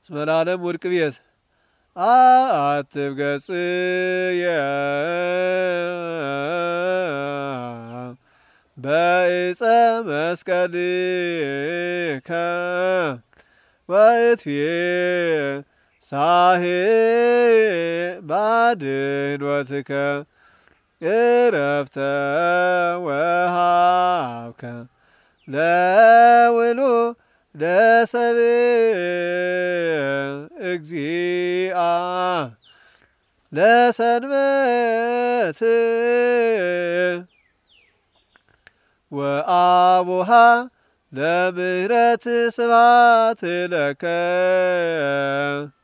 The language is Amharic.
እስመ ለዓለም ውድቅ ቤት አትብ ገጽየ በዕፀ መስቀልከ ወእትቤሳህ ባድኅኖትከ ዕረፍተ ወሃብከ ለውሉደ ሰብእ እግዚአ ለሰንበት ወአቡሃ ለምህረት ስብሐት ለከ